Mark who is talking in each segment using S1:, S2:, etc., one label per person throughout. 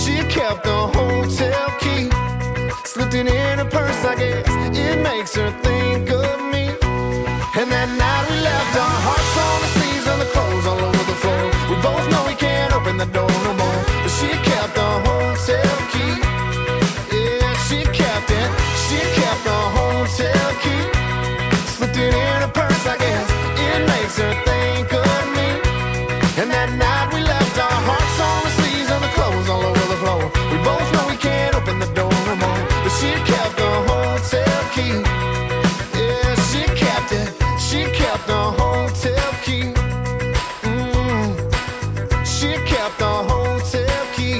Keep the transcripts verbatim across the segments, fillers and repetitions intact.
S1: She kept the hotel key, slipped it in her purse, I guess it makes her think of me. And that night we left our hearts on the sleeves and the clothes all over the floor. We both know we can't open the door no more, but she kept the hotel key. Yeah, she kept it, she kept the hotel key, slipped it in her purse, I guess it makes her think of me. And that night we left our hearts on the sleeves and the clothes all over the floor. We both know we can't open the door no more, but she kept the hotel key. Yeah, she kept it, she kept the hotel key. Mm. She kept the hotel key.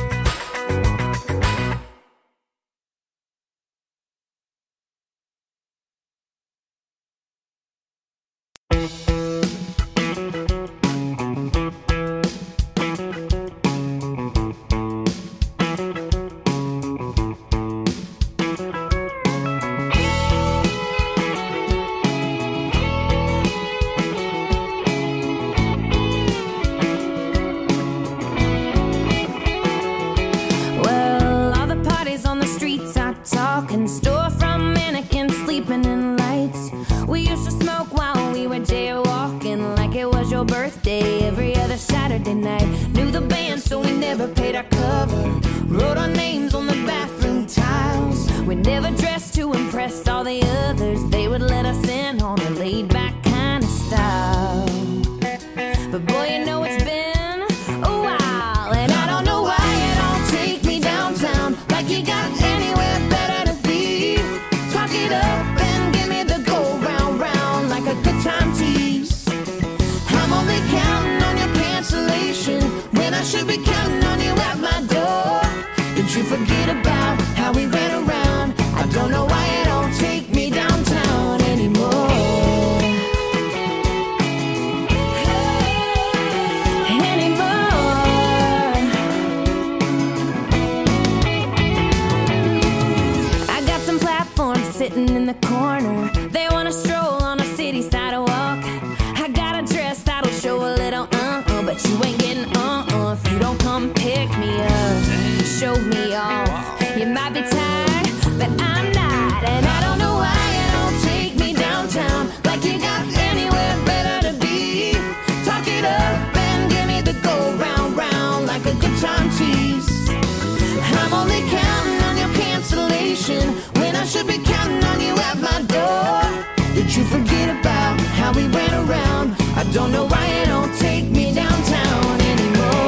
S2: Talking storefront mannequins sleeping in lights. We used to smoke while we were jaywalking, like it was your birthday every other Saturday night. Knew the band, so we never paid our cover. Wrote our names on the bathroom tiles. We never dressed to impress all the others. They would let us in on a laid-back kind of style. But boy, you know it's been a while, and I don't know why you don't take me downtown like you got anywhere better to be. Talk it up and give me the go round round like a good time tease. I'm only counting on your cancellation when I should be counting on you at my door. Did you forget about how we ran around? I don't know why you don't take me downtown anymore. Sitting in the corner, they wanna stroll on a city sidewalk. I got a dress that'll show a little uh-uh, but you ain't getting uh-uh if you don't come pick me up, show me off. You might be tired, but I'm not, and I don't know why you don't take me downtown like you got anywhere better to be. Talk it up and give me the go round round like a good time tease. I'm only counting on your cancellation when I should be counting on you at my door. Did you forget about how we ran around? I don't know why you don't take me downtown anymore.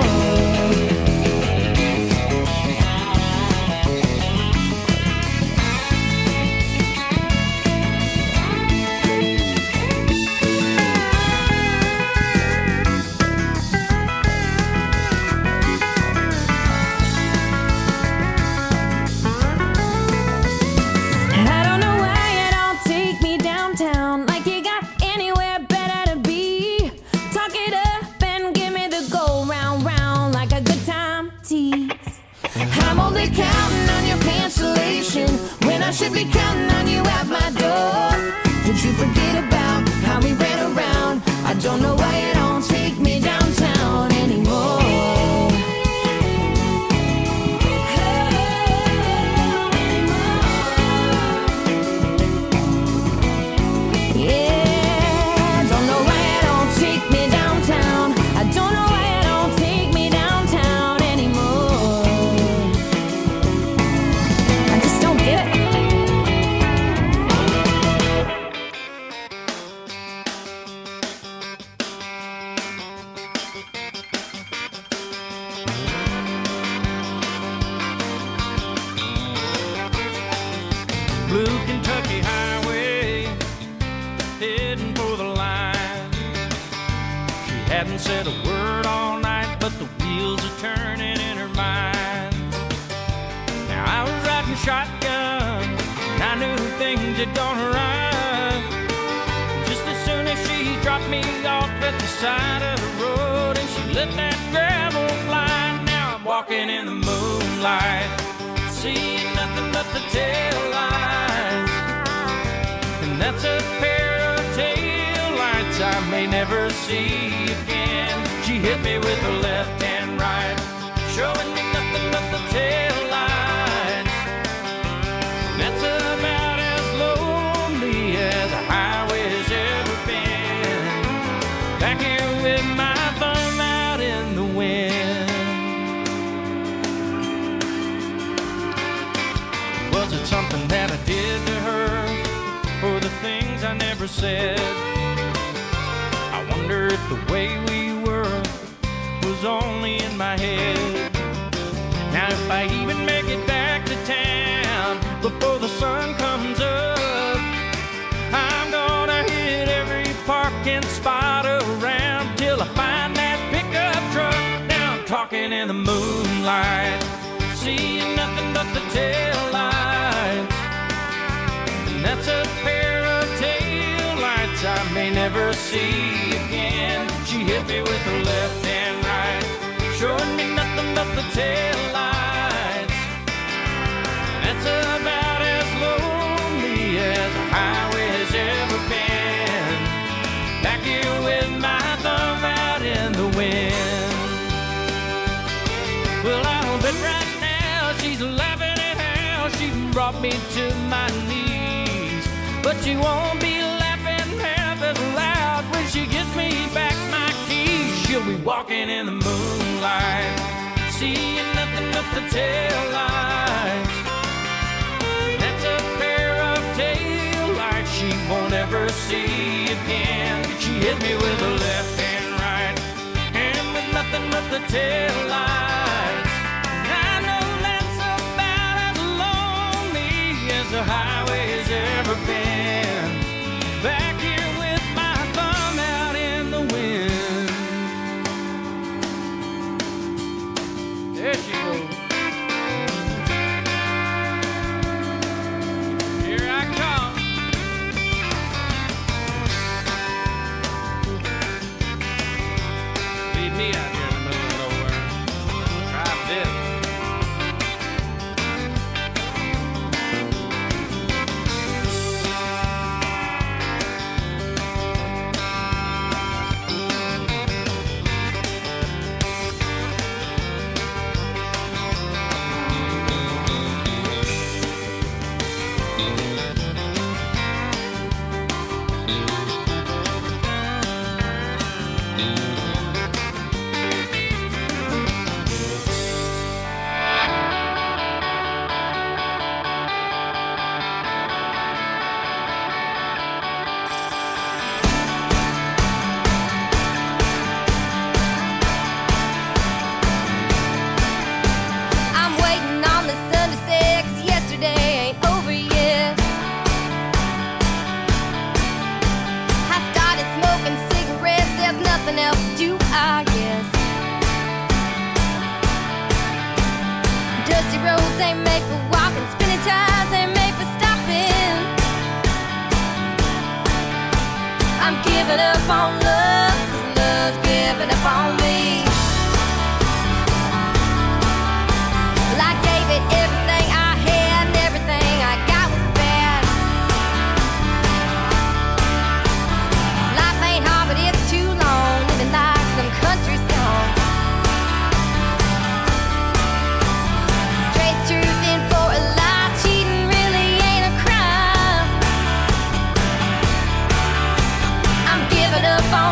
S2: I'm only counting on your cancellation when I should be counting on you at my door. Did you forget about how we ran around? I don't know why you don't take me downtown anymore.
S3: Blue Kentucky Highway, heading for the line. She hadn't said a word all night, but the wheels are turning in her mind. Now I was riding shotgun, and I knew things had gone right. Just as soon as she dropped me off at the side of the road, and she let that gravel fly. Now I'm walking in the moonlight, seeing nothing but the tail lights. And that's a pair of tail lights I may never see again. She hit me with her left and right, showing me nothing but the Was it something that I did to her, or the things I never said? I wonder if the way we were was only in my head. Now if I even make it back to town before the sun comes up, I'm gonna hit every parking spot around till I find that pickup truck. Now I'm talking in the moonlight, seeing nothing but the taillights, and that's a pair of taillights I may never see again. She hit me with her left and right, showing me nothing but the taillights. That's about as lonely as a highway has ever been. Back here with my thumb out in the wind. Well, I'll bet right now she's laughing at how she brought me to my knees, but she won't be laughing half as loud when she gives me back my keys. She'll be walking in the moonlight, seeing nothing but the taillights. That's a pair of taillights she won't ever see again. She hit me with her left and right, and with nothing but the taillights. I know that's about as lonely as the highway has ever been. Back here with my thumb out in the wind. There she goes. Here I come. Leave me out here in the middle of nowhere. Drive this.
S2: I'm waiting on the sun to set, 'cause yesterday ain't over yet. I started smoking cigarettes, there's nothing else to do, I guess. Dusty roads ain't made for walking, spinning tires ain't made for stopping. I'm giving up on love, 'cause love's giving up on me. Well, I gave it everything I had, and everything I got was bad. Life ain't hard, but it's too long, living like some country song. Trade truth in for a lie, cheating really ain't a crime. I'm giving up on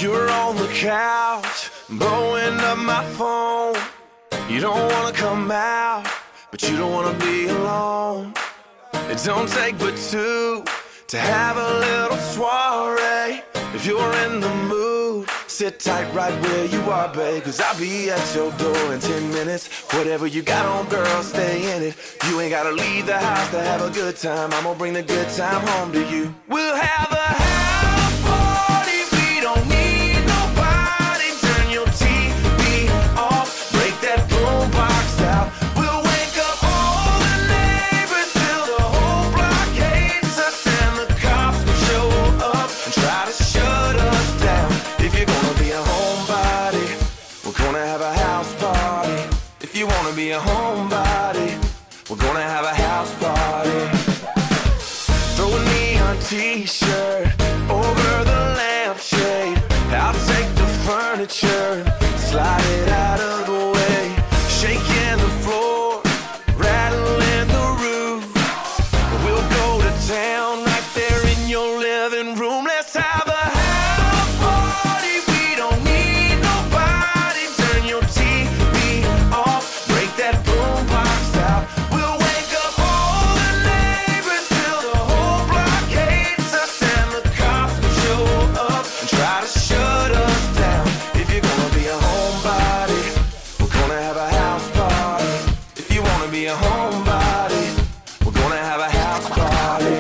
S1: You're on the couch, blowing up my phone. You don't wanna come out, but you don't wanna be alone. It don't take but two to have a little soiree. If you're in the mood, sit tight right where you are, babe, cause I'll be at your door in ten minutes. Whatever you got on, girl, stay in it. You ain't gotta leave the house to have a good time. I'm gonna bring the good time home to you. We'll have a house party. We don't need nobody. Turn your T V off, break that boombox out. We'll wake up all the neighbors till the whole block hates us, and the cops will show up and try to shut us down. If you're gonna be a homebody, we're gonna have a house party. If you wanna be a homebody, we're gonna have a house party. Throw a neon t-shirt over the lampshade. I'll take the furniture, slide it out of the way. Shaking the floor, rattling the roof. We'll go to town right there in your living room. Let's have a house party. We don't need nobody. Turn your T V off, break that boombox out. We'll wake up all the neighbors till the whole block hates us, and the cops will show up and try to shut us down. If you're gonna be a homebody, we're gonna have a house party. If you wanna be a homebody, we're gonna have a house party.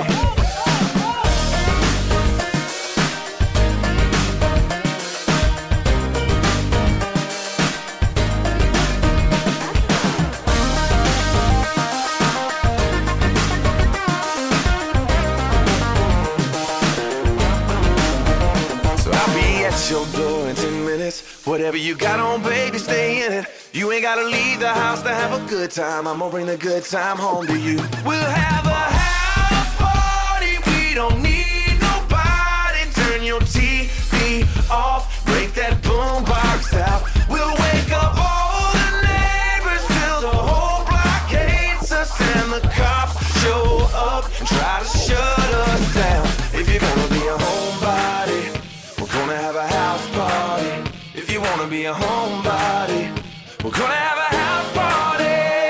S1: So I'll be at your door in ten minutes. Whatever you got on, baby, stay in it. You ain't gotta leave the house to have a good time. I'm gonna bring the good time home to you. We'll have a house party. We don't need nobody. Turn your T V off, break that boombox out. We'll wake up all the neighbors till the whole block hates us, and the cops show up and try to shut us down. If you're gonna be a homebody, we're gonna have a house party. If you wanna be a homebody, we're gonna have a house party.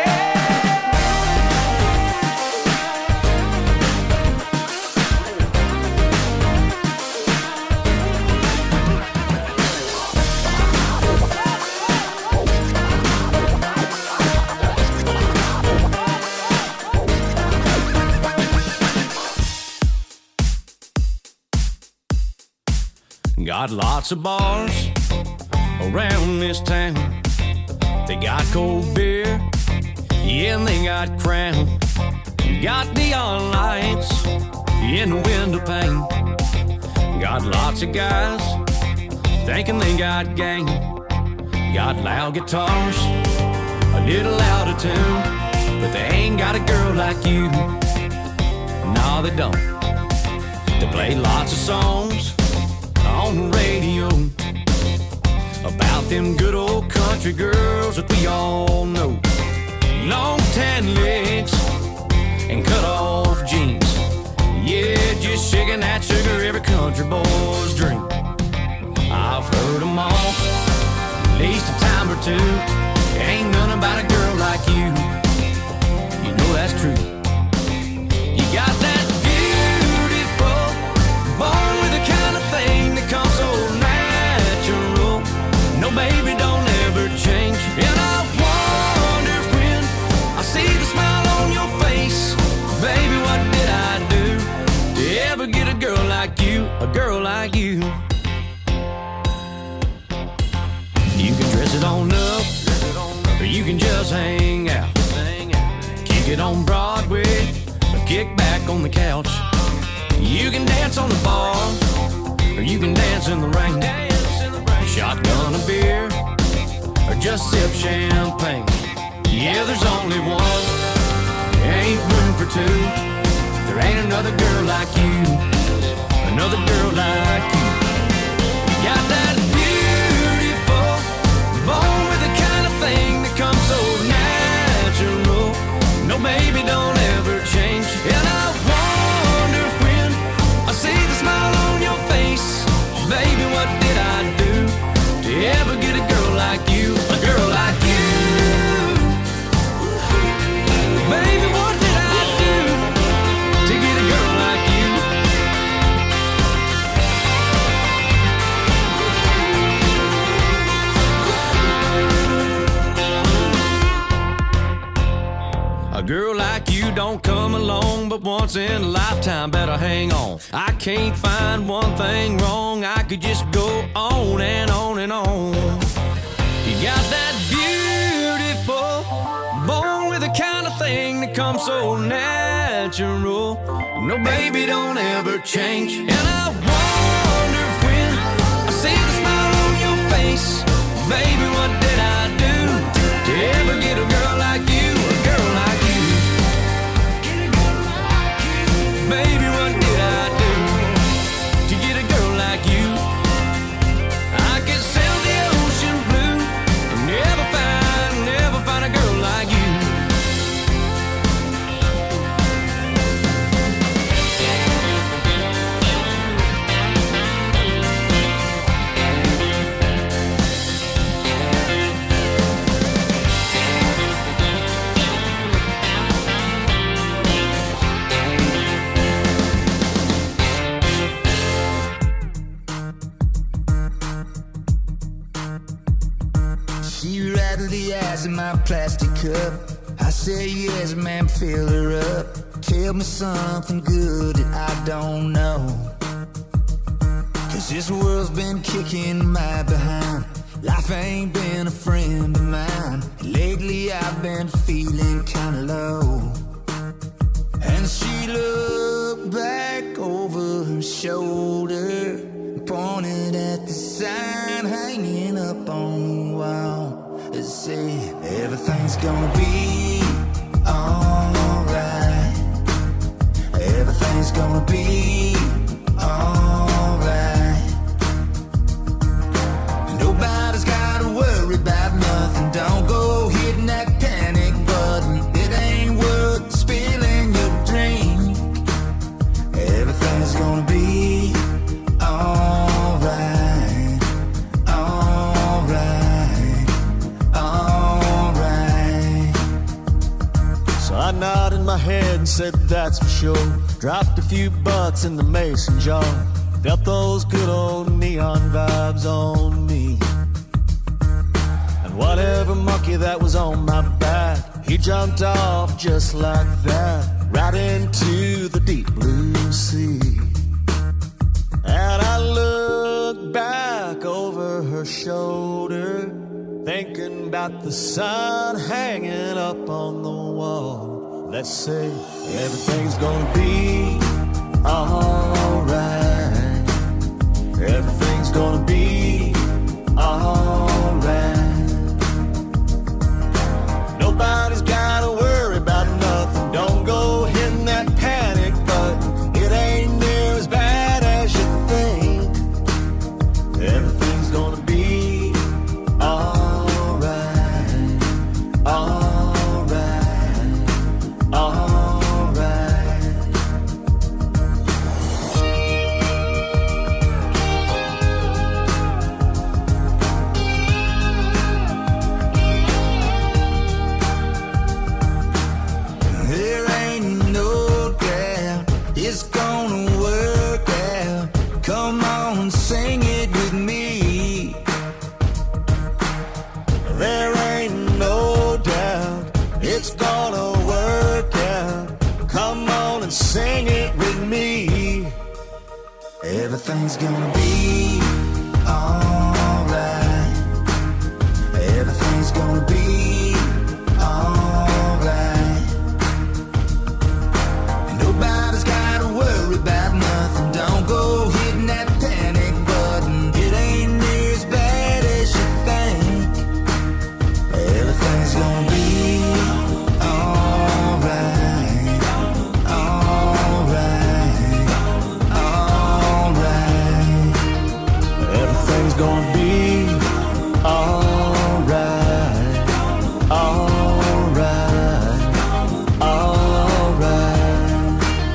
S3: Got lots of bars around this town. They got cold beer, yeah, and they got Crown. Got neon lights in the window pane. Got lots of guys thinking they got game. Got loud guitars, a little out of tune, but they ain't got a girl like you. No, they don't. They play lots of songs on the radio about them good old country girls that we all know. Long tan legs and cut off jeans. Yeah, just shaking that sugar, every country boy's dream. I've heard them all at least a time or two. Ain't none about a girl like you. You know that's true. You got that beautiful, born with the kind of thing that comes so natural. No, baby, don't ever change. And I wonder when I see the smile on your face, baby, what did I do to ever get a girl like you, a girl like you? You can dress it on up, or you can just hang out. Kick it on Broadway, or kick back on the couch. You can dance on the bar, or you can dance in the rain. Shotgun a beer, or just sip champagne. Yeah, there's only one, there ain't room for two. There ain't another girl like you, another girl like you. Got that beautiful, born with the kind of thing that comes so natural. No, baby, don't ever change. And I wonder when I see the smile on your face, baby, what did I do like you don't come along but once in a lifetime. Better hang on. I can't find one thing wrong. I could just go on and on and on. You got that beautiful, born with the kind of thing that comes so natural. No, baby, don't ever change. And I wonder when I see the smile on your face, baby, what did I do to ever get a girl like you, a girl like you? Baby, what did I do to get a girl like you? I could sail the ocean blue and never find, never find a girl like you.
S4: She rattled the ice in my plastic cup. I say yes, ma'am, fill her up. Tell me something good that I don't know, 'cause this world's been kicking my behind. Life ain't been a friend of mine. Lately I've been feeling kinda low. And she looked back over her shoulder, pointed at the sign hanging up on the wall. It said, everything's gonna be alright. Everything's gonna be alright. Nobody's gotta worry about nothing. Don't go hitting that panic button. It ain't worth spilling your drink. Everything's gonna be alright, alright, alright.
S5: So I nodded my head and said that's for sure. Dropped a few bucks in the mason jar. Felt those good old neon vibes on me. And whatever monkey that was on my back, he jumped off just like that, right into the deep blue sea. And I looked back over her shoulder, thinking about the sun hanging up on the wall. Let's say everything's gonna be alright. Everything's gonna be alright. Nobody's gotta worry about nothing. Don't go hitting that panic button. It ain't near as bad as you think. Everything's gonna be alright, alright, alright. There ain't no doubt it's gonna work out. Come on, sing it with me. There ain't no doubt it's gonna work out. Come on and sing it with me. Everything's gonna be alright. Everything's gonna be alright. Nobody's gotta worry about nothing. Don't go hitting that panic button. It ain't near as bad as you think. Everything's gonna be alright, alright, alright. Everything's gonna be alright, alright, alright.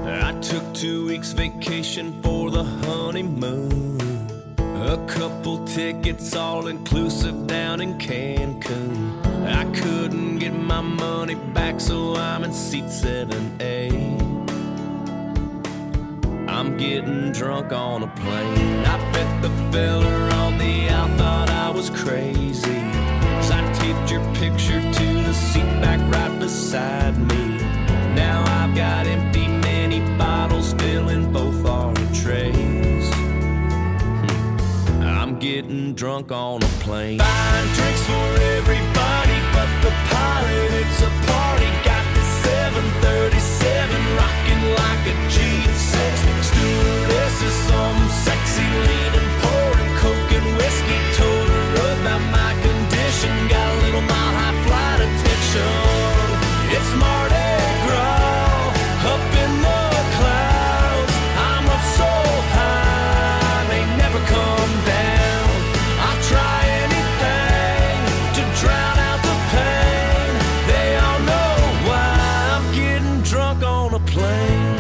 S6: I took two weeks vacation for the honeymoon. A couple tickets all inclusive down in Cancun. I couldn't get my money back, so I'm in seat seven A. I'm getting drunk on a plane. I bet the fella on the out thought I was crazy, 'cause I taped your picture to the seat back right beside me. Now I've got empty mini bottles filling both our trays. I'm getting drunk on a plane. Buying drinks for everybody but the pilot. It's a party. Got the seven thirty-seven rocking like a G six. Stewardess is some sexy leaning, pouring coke and whiskey. Told her about my condition. Got a little mile high flight attention. It's Mardi Gras up in the clouds. I'm up so high, they never come down. I'll try anything to drown out the pain. They all know why I'm getting drunk on a plane.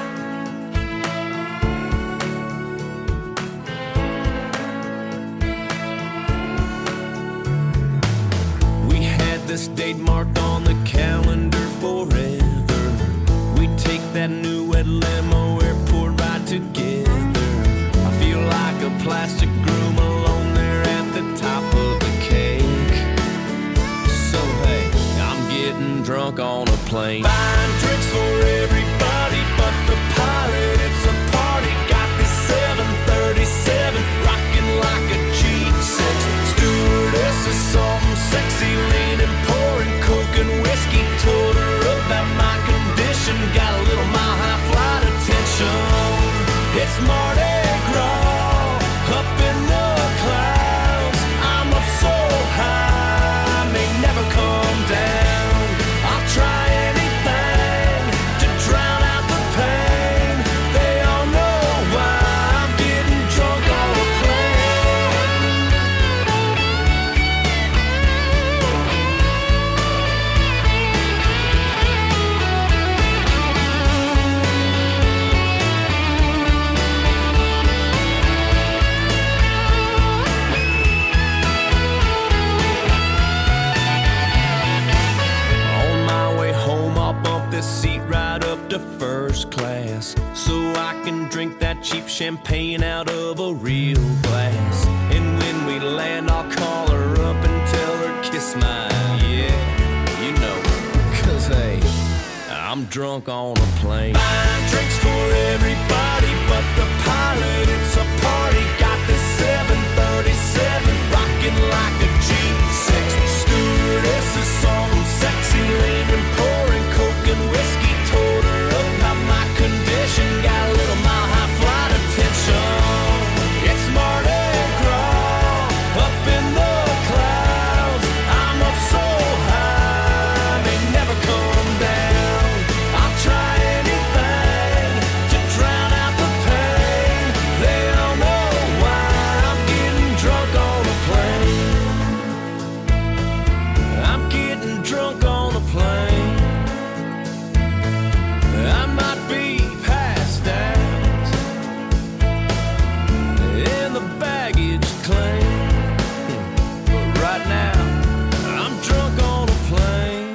S6: We had this date marked on the calendar forever. We take that new wet limo airport ride together. I feel like a plastic groom alone there at the top of the cake. So hey, I'm getting drunk on a plane. Buying drinks for everybody but the pilot. It's a party. Got this seven thirty-seven rocking like a G six. Stewardess is some sexy leaning, pouring coke and whiskey. Told her about my condition. Got a little mile high flight attention. It's Mardi Gras up in the clouds. I'm up so high, may never come down. I'll try anything to drown out the pain. They all know why I'm getting drunk on a plane. On my way home, I'll bump this seat right up to first class, so I can drink that cheap champagne out of a real glass. And when we land, I'll call her up and tell her kiss my, yeah, you know, 'cause hey, I'm drunk on a plane. Buying drinks for everybody but the pilot. It's a party. Got this seven thirty-seven rocking like a G six. Stewardess is some sexy leaning, pouring coke and whiskey. Told her about my condition. Got a little mile high flight attention. It's Mardi Gras up in the clouds. I'm up so high, they never come down. I'll try anything to drown out the pain. They all know why I'm getting drunk on a plane. I'm getting drunk on a plane. I might be passed out in the baggage claim, but right now I'm drunk on a plane.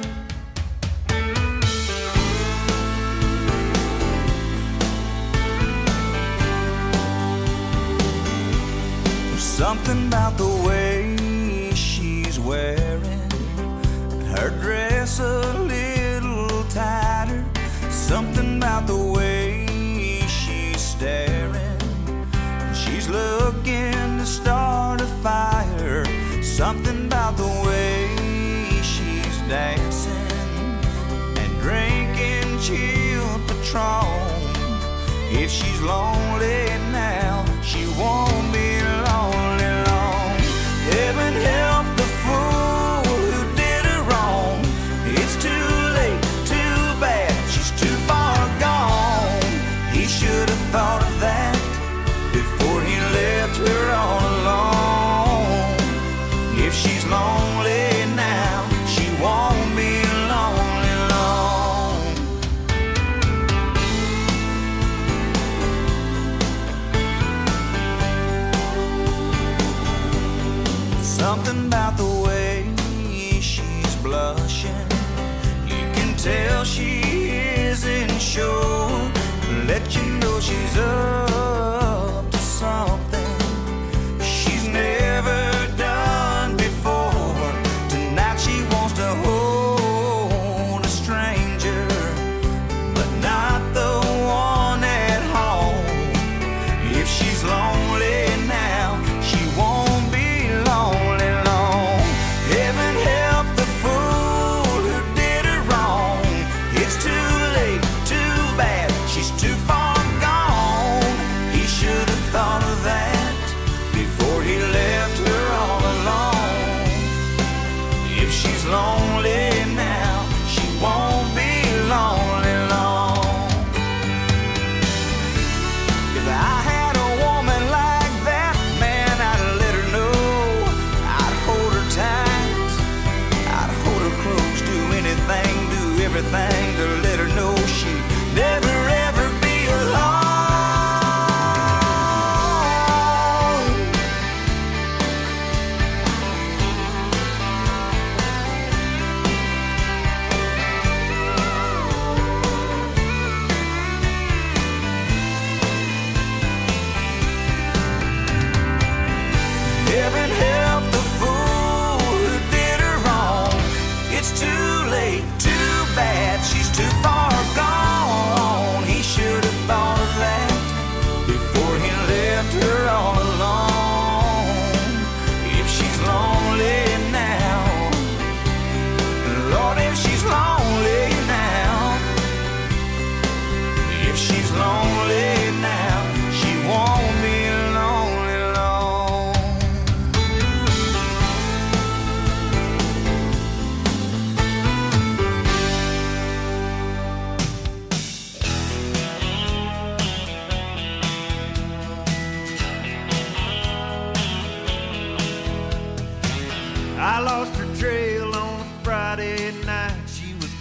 S4: There's something about the way she's wearing her dress a little tighter. Something about the way she's staring. She's looking to start a fire. Something about the way she's dancing and drinking chilled Patron. If she's lonely now, she won't be lonely long. Heaven help the fool who did her wrong. It's too late, too bad, she's too far gone. He should have thought of that before he left her all alone. If she's lonely now, she won't be lonely long.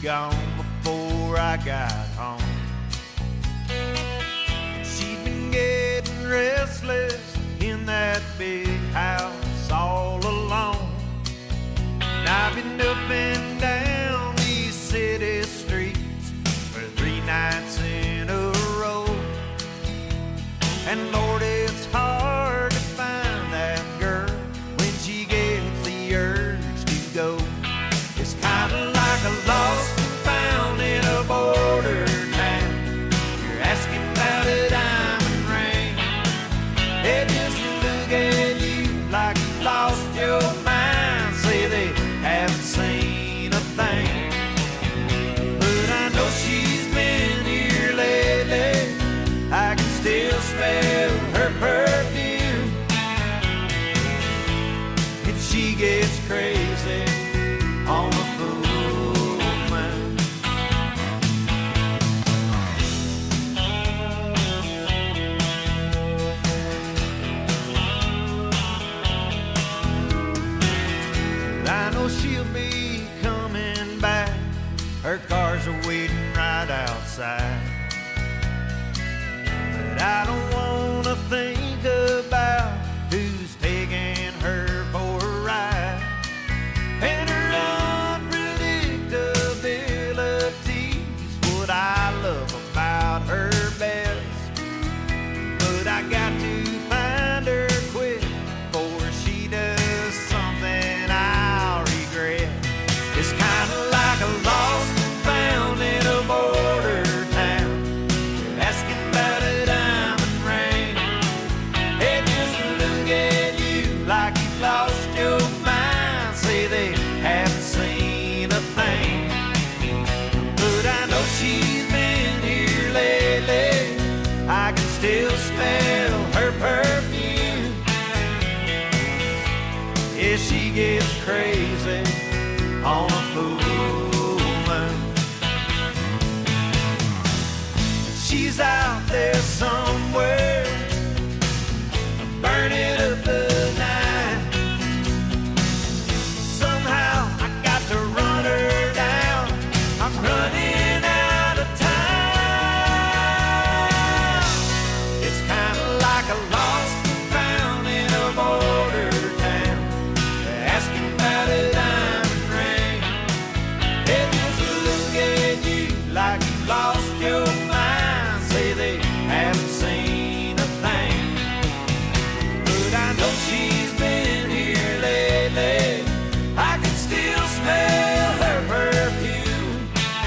S3: gone before I got home. She'd been getting restless in that big house all alone. And I've been up and down these city streets for three nights in a row. And Lord, it's hard to find that girl when she gets the urge to go. It's kind of like a lost and found in a border town. You're asking about a diamond ring. They just look at you like you lost your mind. Say they haven't seen a thing. But I know she's been here lately. I can still smell her perfume. And she gets crazy on the full moon. I know she'll be coming back. Her cars are waiting right outside. But I don't wanna think about who's taking her for a ride. And her unpredictability's what I love about her best. But I got to find her quick before she does something I'll regret. It's kinda like a lost and found in a border town. You're asking about a diamond ring. They just look at you like you've lost your mind. Say they haven't seen a thing. But I know she's been here lately. I can still smell her perfume. Yeah, she gets crazy on a full moon. She's out there somewhere, burning up the night. Somehow I got to run her down. I'm running out of time. It's kind of like a lost and found in a border town. They're asking about a diamond ring. They just look at you like you lost your mind. Say they haven't seen a thing. But I know she's been here lately. I can still smell her perfume.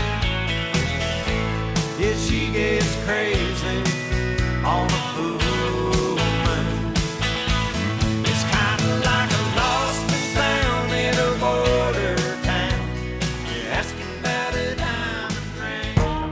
S3: Yeah, she gets crazy on a full moon. It's kind of like a lost and found in a border town. You're asking about a diamond ring.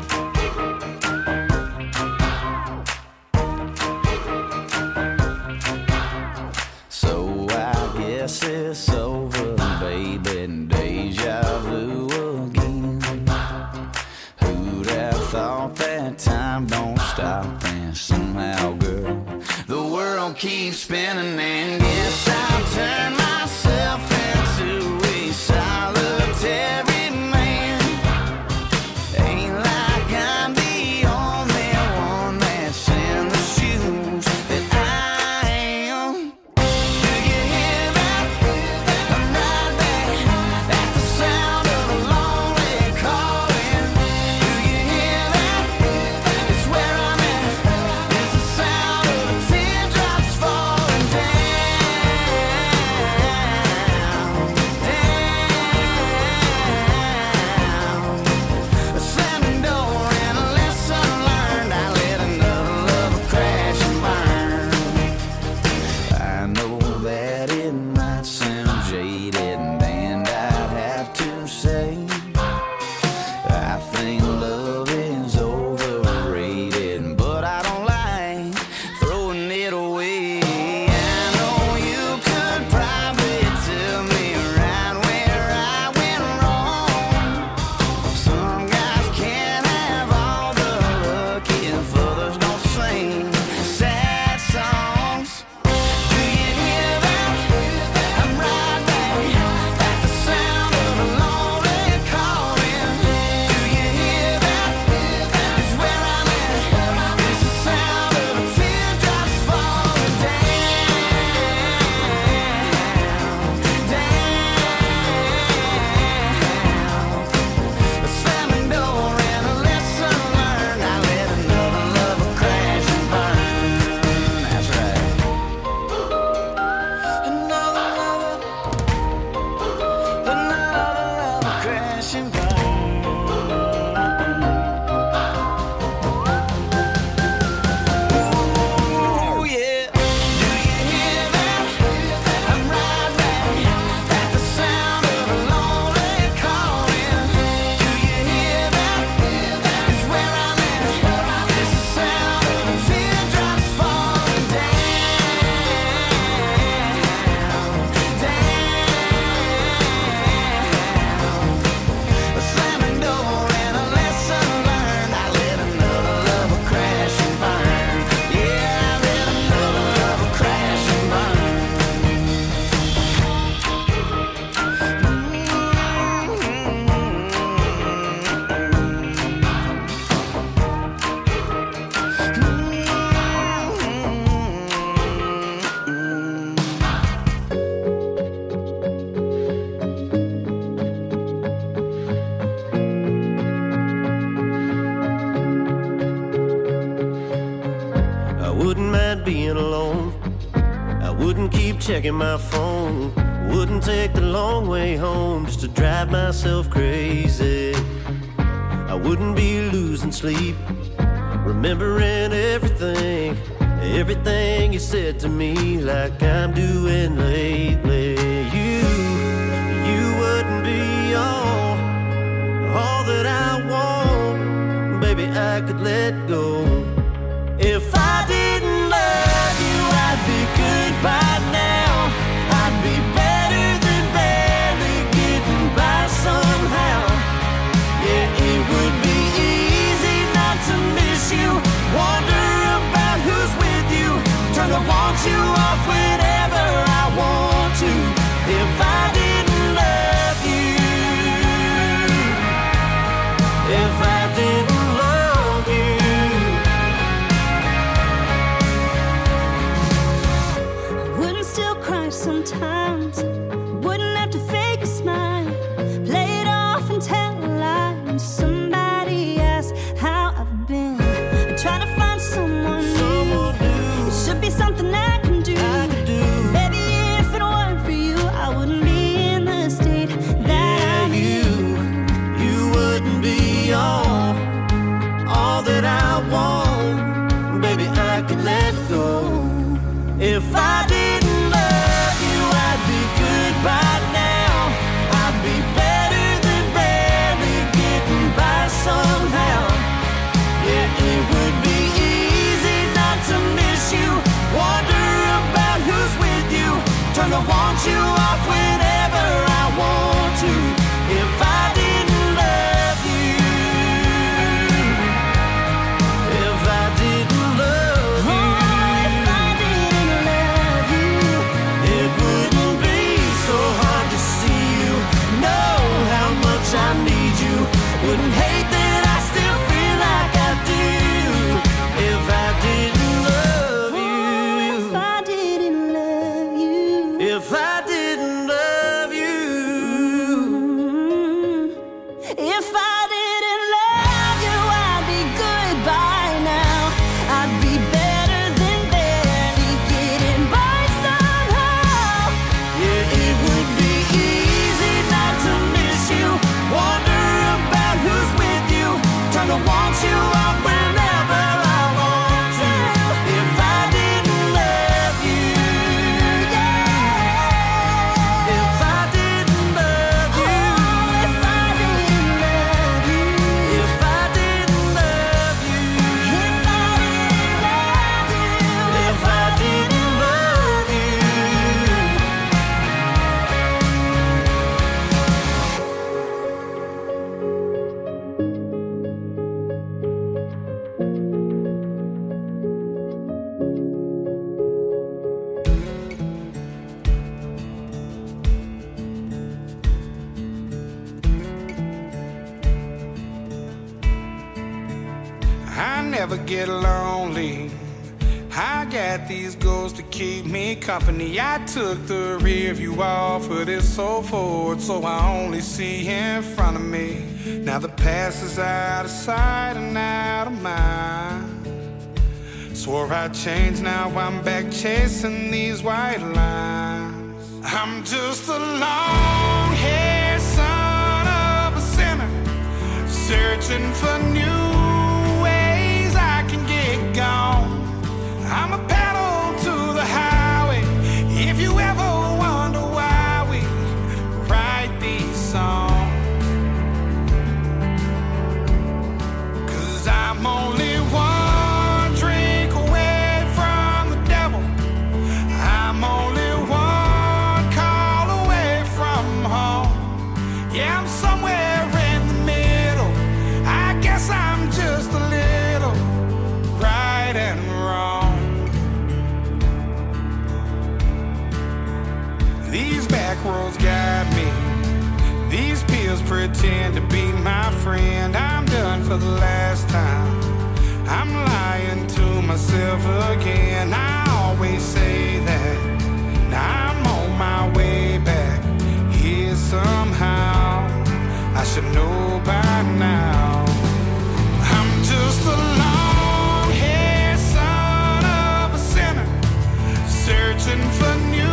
S7: So I guess it's over, baby, deja vu again. Who'd have thought that time don't stop? And somehow, girl, the world keeps spinning. And guess I'll turn myself into a solitary man. Ain't like I'm the only one that's in the shoes that I am. Do you hear that? I'm right back at the sound of a lonely calling. Do you hear that? It's where I'm at. It's the sound of the teardrops falling down.
S8: wouldn't keep checking my phone, wouldn't take the long way home just to drive myself crazy. I wouldn't be losing sleep, remembering everything, everything you said to me, like I'm doing lately. You, you wouldn't be all, all that I want. Baby, I could let go. If I didn't love you, I'd be good by now. I'd be better than barely getting by somehow. Yeah, it would be easy not to miss you, wonder about who's with you, turn the want you off whenever I want to. If I didn't love you, if I didn't love you.
S2: I wouldn't still cry sometimes, wouldn't have to fake a smile, play it off and tell a lie when somebody asks how I've been. I'm trying to find someone new. It should be something I can do.
S8: I could do.
S2: Baby, if it weren't for you, I wouldn't be in the state that I'm
S8: you,
S2: in.
S8: you wouldn't be all, all that I want. Baby, I could let go. If I didn't love you, I'd be good by now. I'd be better than barely getting by somehow. Yeah, it would be easy not to miss you, wonder about who's with you, turn the want you off whenever I want to. If I didn't love you, if I didn't love you,
S2: Oh, if I didn't love you,
S8: it wouldn't be so hard to see you, know how much I need you, wouldn't hate that I still feel like I do. If I didn't love
S2: if
S8: you,
S2: I didn't love you,
S8: if I didn't love you.
S2: if I didn't love you, I'd be good by now. I'd be better than barely getting by somehow.
S8: Yeah, it would be easy not to miss you, wonder about who's with you, turn to want you off whenever I want to. If I didn't love you, if I didn't love you,
S2: If I didn't love you,
S8: if I didn't love you,
S2: if I didn't love you,
S8: if I didn't love you.
S3: I never get lonely. I got these goals to keep me company. I took the rear view off of this so forward, so I only see in front of me. Now the past is out of sight and out of mind. Swore I'd change, now I'm back chasing these white lines. I'm just a long-haired son of a sinner, searching for new ways I can get gone. I'm a pedal to the highway. If you ever wonder why we write these songs, 'cause I'm only one drink away from the devil. I'm only one call away from home. Yeah, I'm somewhere in the middle. I guess I'm just a little right and wrong. These back roads guide me. These pills pretend to be my friend. I'm done for the last time. I'm lying to myself again. I always say that. Now I'm on my way back here somehow. I should know by now. I'm just a long-haired son of a sinner, searching for new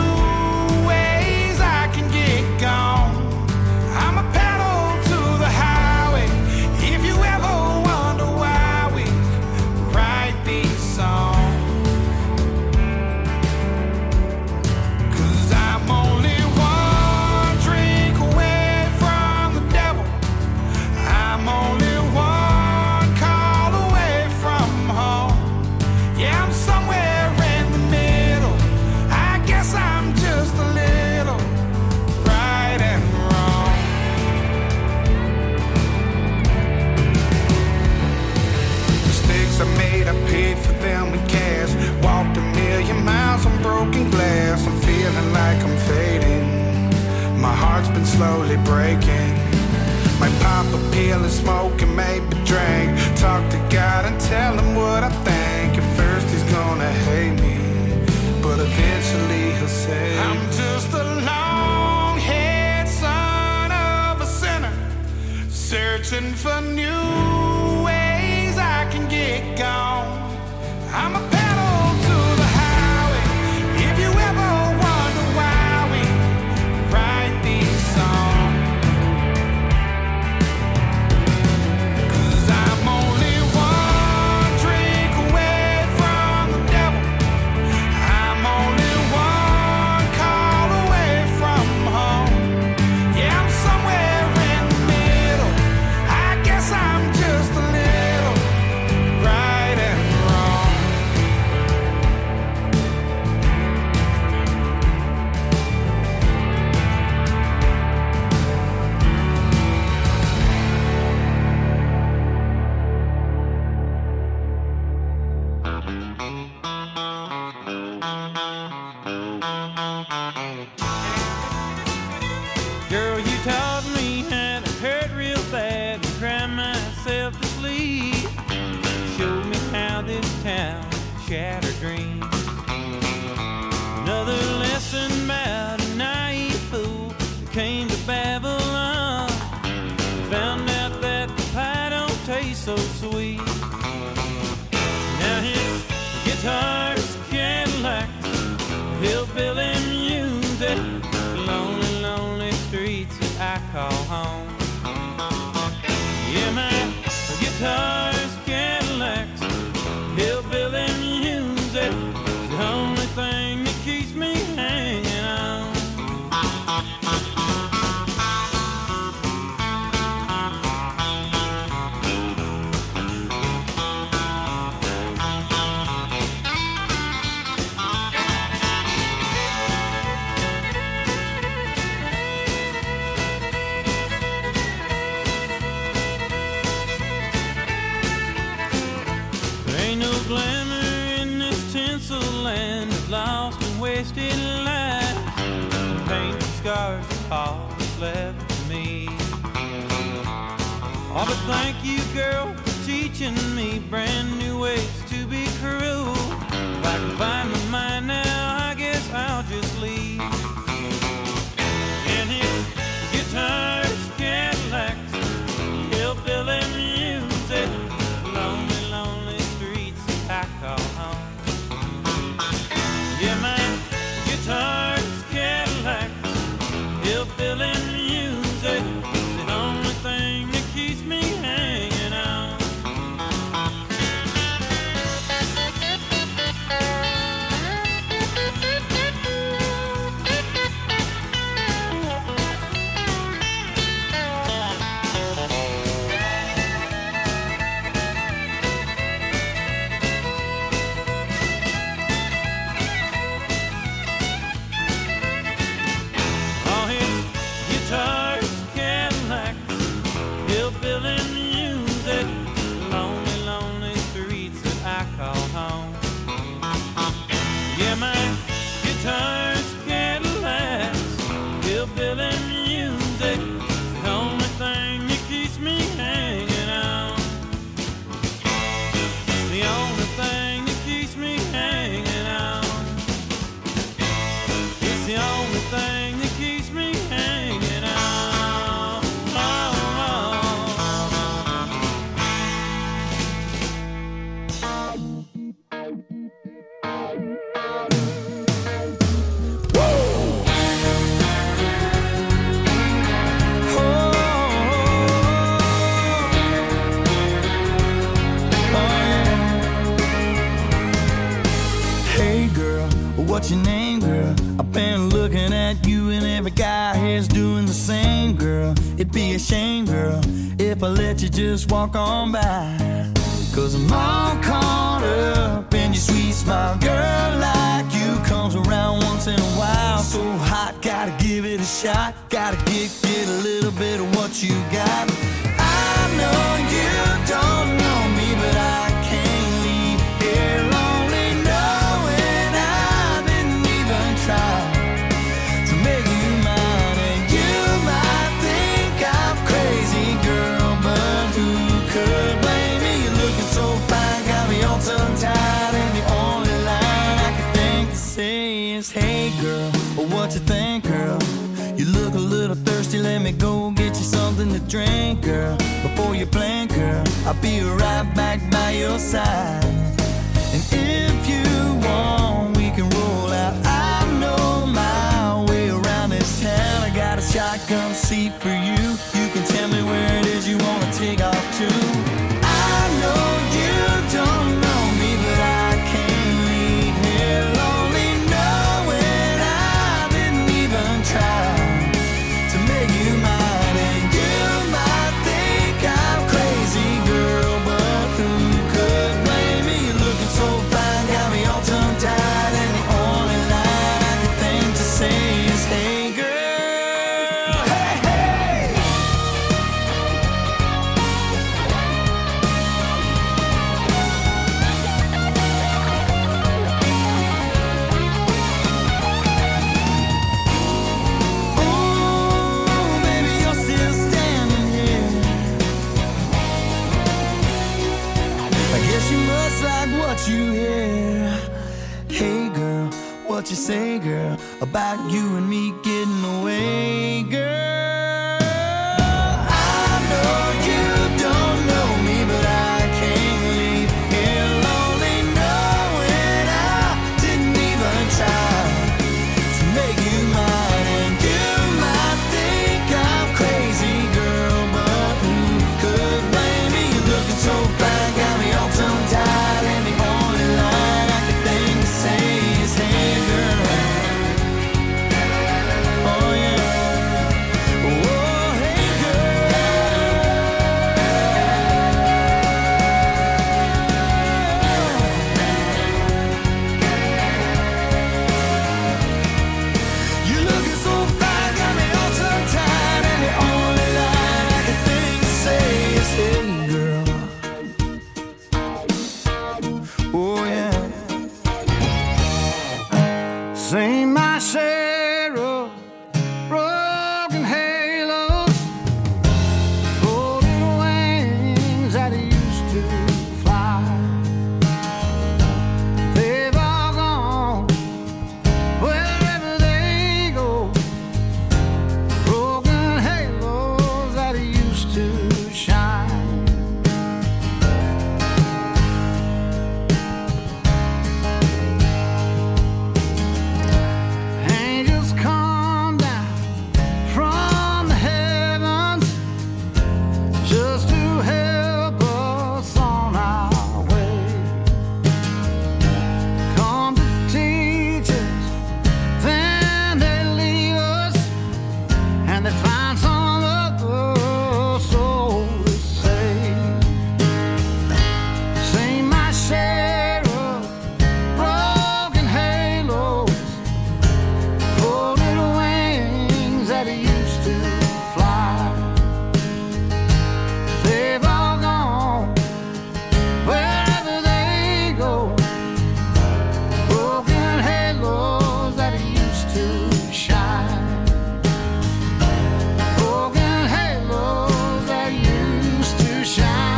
S9: mistakes I made, I paid for them in cash. Walked a million miles on broken glass. I'm feeling like I'm fading. My heart's been slowly breaking. Might pop a pill and smoke and maybe drink. Talk to God and tell him what I think. At first he's gonna hate me, but eventually he'll say I'm just a long-haired son of a sinner, searching for new ways I can get gone. I'm a pedal to the highway. If you ever wonder why we write these songs, 'cause I'm only one drink away from the devil. I'm only one call away from home. Yeah, I'm somewhere in the middle. I guess I'm just a little right and wrong.
S3: Girl, you taught me how to hurt real bad and cry myself to sleep. Showed me how this town shattered dreams. Another lesson about a naive fool who came to Babylon. Found out that the pie don't taste so sweet. Now his guitar's Cadillacs, hillbilly music, lonely, lonely streets that I call home. Yeah, my guitar's Cadillacs, hillbilly music, the only thing that keeps me hanging on. There ain't no glamour in this tinsel land of lost and wasted lives. Painted scars of all that's left of me. Oh, but thank you, girl, for teaching me brand new ways to be cruel. If I can find my mind now, I guess I'll just leave. And his guitar's Cadillacs, hillbilly music, lonely, lonely streets I call home. Yeah, my guitar's Cadillacs, hillbilly music, the only thing that keeps me hanging on. All his guitars, Cadillacs, hillbilly music, lonely, lonely streets that I call home. Yeah, my guitar's Cadillacs, hillbilly music, the only thing that keeps me hanging on. It's the only thing that keeps me hanging on. It's the only thing that keeps me hanging on. Oh,
S4: Hey girl, what's your name, girl? I've been looking at you and every guy here's doing the same, girl. It'd be a shame, girl, if I let you just walk on by. Cause I'm all caught up in your sweet smile. Girl like you comes around once in a while. So hot, gotta give it a shot. Gotta get, get a little bit of what you got. I know you don't know me, but I can't what you think, girl. You look a little thirsty, let me go get you something to drink, girl. Before you blink, girl, I'll be right back by your side. And if you want, we can roll out. I know my way around this town. I got a shotgun seat for you. You can tell me where it is you wanna take off to. I know you don't know me, but I can't leave here lonely, knowing I didn't even try to make you mine. And you might think I'm crazy, girl, but who could blame me? You're looking so fine, got me all tongue-tied, and the only line I can think to say is, hey, girl. You hear? Hey girl, what you say, girl, about you and me getting away, girl? I know you don't know me, but I can't leave here lonely, knowing I didn't even try to make you mine. And you might think I'm crazy, girl, but who could blame me? You're looking so fine, got me all tongue-tied, and the only line I can think to say is, hey girl. Oh yeah. Oh hey girl. You looking so fine, got me all tongue-tied, and the only line I can think to say is, hey girl. Oh yeah. Sing my share of broken halos, folded wings that used to fly. They've all gone wherever they go. Broken halos that used to shine. Angels come down from the heavens just to help us on our way. Come to teach us, then they leave us, and they find some other soul to save. Sing my share of broken halos, folded wings that used to fly. They've all gone wherever they go. Broken halos that used to shine. Broken halos that used to shine.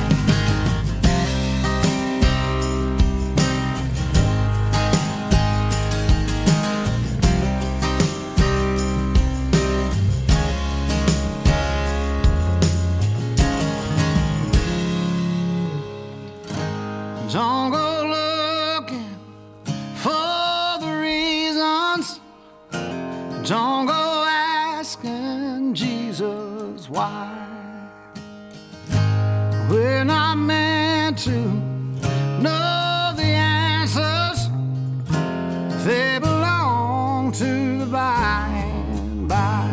S4: Don't go looking for the reasons. Don't go asking Jesus why. We're not meant to know the answers. They belong to the by and by.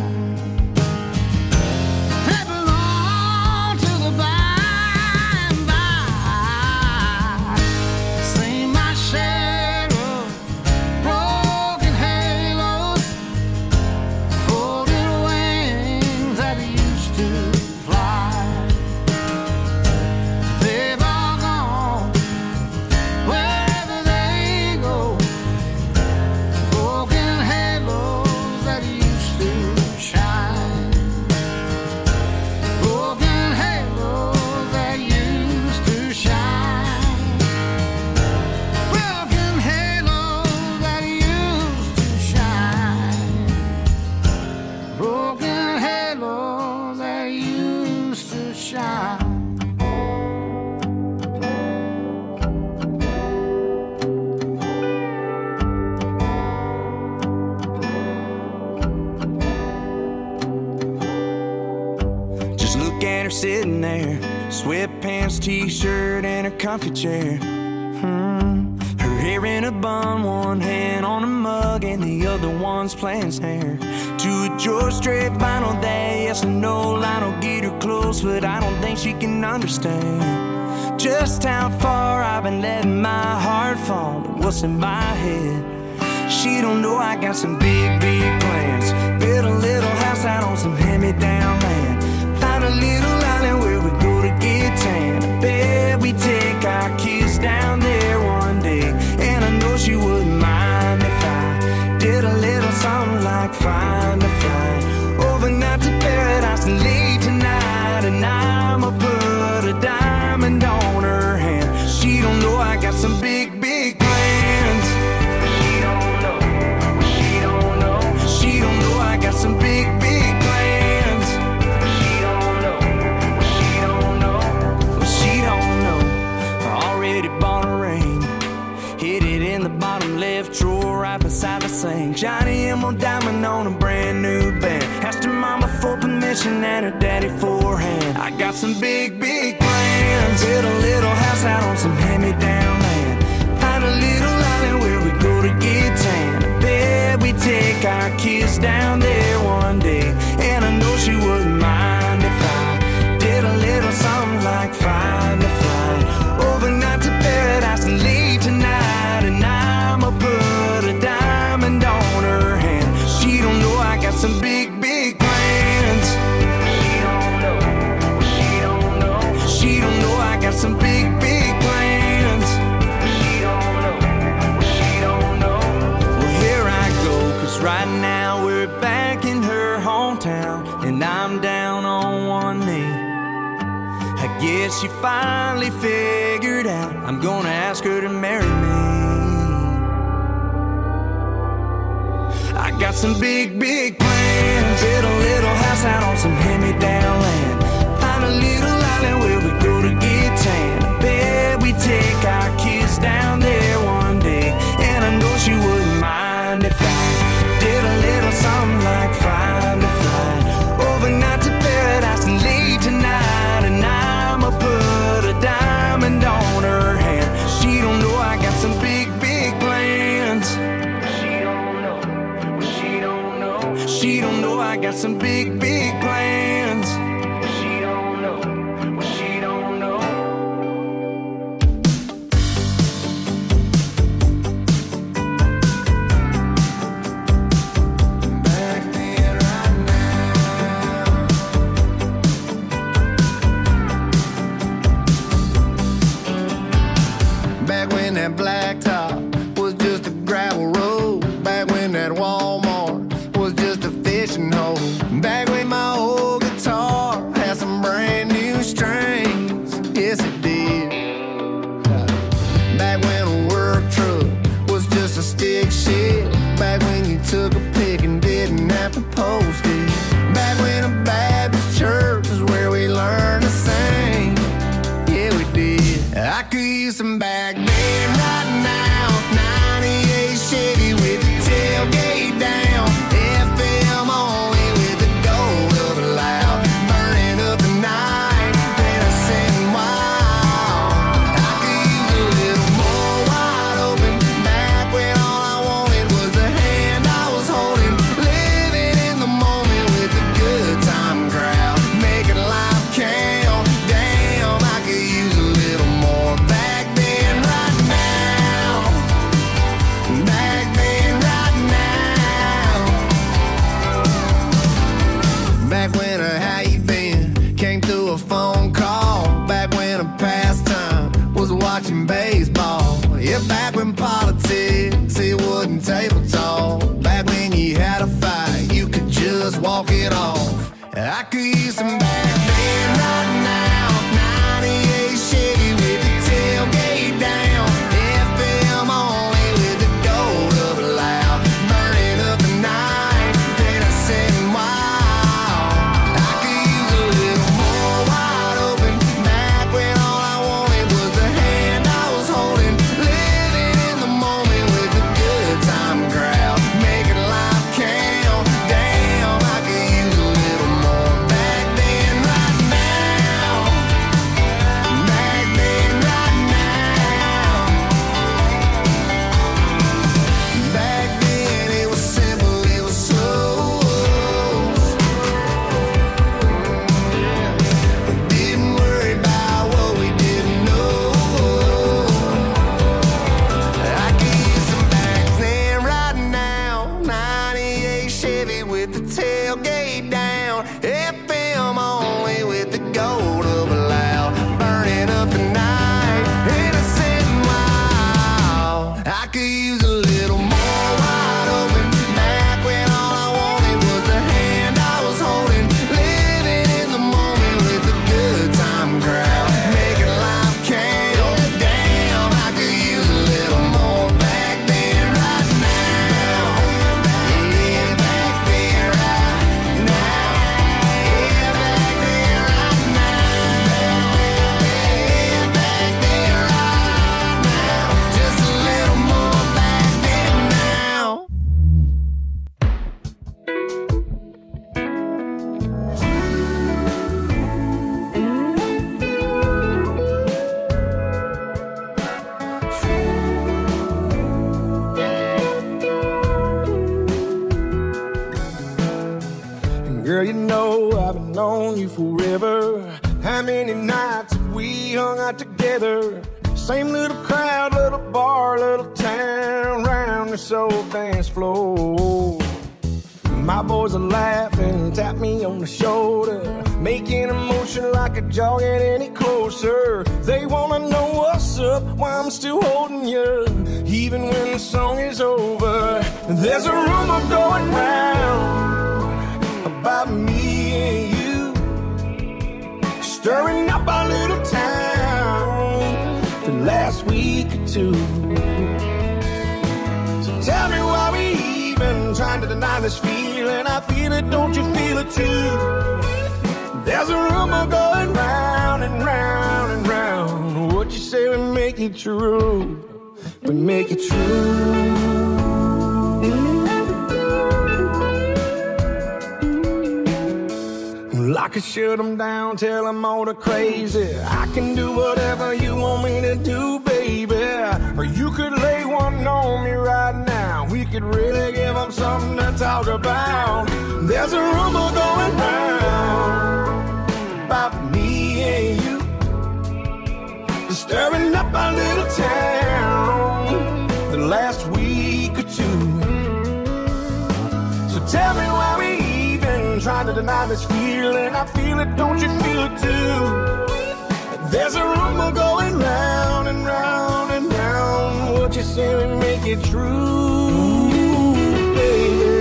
S4: They belong to the by and by. Sing my share of broken halos, folded wings that used to
S10: comfy chair. Hmm. Her hair in a bun, one hand on a mug and the other one's playing snare. To a George Strait final day, yes or no, Lionel get her close, but I don't think she can understand just how far I've been letting my heart fall and what's in my head. She don't know I got some big, big plans. Build a little house out on some hand-me-down land. Find a little island where we go to get tan. I bet we take our kids down there one day. And I know she wouldn't mind if I did a little something like find a flight overnight to paradise and leave tonight. And I'ma put a diamond on her hand. She don't know I got some big, big plans. She don't know, she don't know, she don't know I got some big, big plans. She don't know, she don't know, she don't know. I already bought a ring, hid it in the bottom left drawer right beside the sink. Shiny emerald diamond on a brand new band. Asked her mama for permission and her daddy for a hand. I got some big, big plans. Build a little house out on some hand-me-down land. Find a little island where we go to get tan. I bet we take our kids down there one day. And I know she wouldn't mind if I did a little something like find a flight overnight to paradise and leave tonight. And I'ma put a diamond on her hand. She don't know I got some big, big plans. She don't know, she don't know, she don't know I got some big, big plans. She don't know, she don't know. Well, here I go, cause right now we're back in her hometown. And I'm down on one knee. I guess she finally figured out I'm gonna ask her to marry me. I got some big, big plans. Build a little house out on some hand-me-down land. Find a little island where we go to get tan. I bet we take our kids down there one day. And I know she wouldn't mind if I did a little something like find a flight overnight to paradise and leave tonight. And I'ma put a diamond on her hand. She don't know I got some big, big plans. She don't know, she don't know, she don't know I got some big, big plans. She don't know, she don't know. Back then, right now.
S1: Back when that blacktop was just a gravel road. Back when that Walmart was just a fishing hole. Back when my old guitar had some brand new strings. Yes, it did. Back when a work truck was just a stick shift. Back when you took a pic and didn't have to post it. Back when a Baptist church was where we learned to sing. Yeah, we did. I could use some back then right now. ninety-eight Chevy with the tailgate down. F M only with the gold of a loud. Burning up the night, then I sing wild. I could use a little more wide open. Back when all I wanted was the hand I was holding. Living in the moment with a good time crowd. Making life count. Damn, I could use a little more back then, right now. Back then, right now. Back when a how you been came through a phone call. Back when a pastime was watching baseball. Yeah, back when politics, it wasn't table talk. Back when you had a fight, you could just walk it off. I could use some back then, right now. ninety-eight Chevy with the tailgate down. F M only with the gold of a loud. Burning up the night, then I sing wild. I could use a little more wide open. Back when all I wanted was the hand I was holding. Living in the moment with a good time crowd. Making life count. Damn, I could use a little more back then, right now.
S9: be forever. How many nights we hung out together? Same little crowd, little bar, little town, round this old dance floor. My boys are laughing, tap me on the shoulder, making a motion like a jog get any closer. They wanna know what's up, why I'm still holding you, even when the song is over. There's a rumor going round about me and you, stirring up our little town the last week or two. So tell me why we even trying to deny this feeling. I feel it, don't you feel it too? There's a rumor going round and round and round. What you say we make it true, we make it true. Well, I could shut them down, tell them all the crazy. I can do whatever you want me to do, baby. Or you could lay one on me right now. We could really give them something to talk about. There's a rumor going round about me and you, stirring up our little town the last week or two. So tell me why we even trying to deny this feeling. I feel it, don't you feel it too? There's a rumor going round and round and round. What you say we make it true, baby.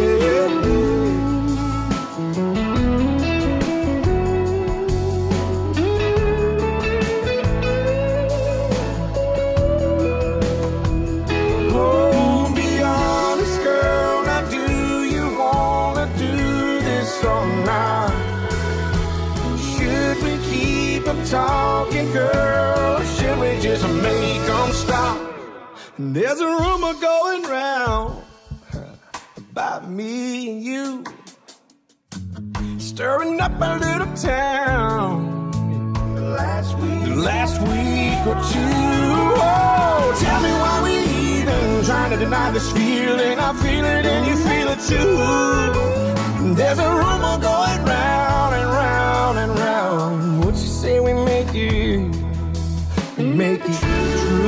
S9: Oh, be honest, girl. Now, do you wanna do this all night? Should we keep them talking, girl, or should we just make them stop? There's a rumor going round about me and you, stirring up our little town the last week, the last week or two. Oh, tell me why we even trying to deny this feeling. I feel it and you feel it too. There's a rumor going round and round and round. What you say we make it, we make it true.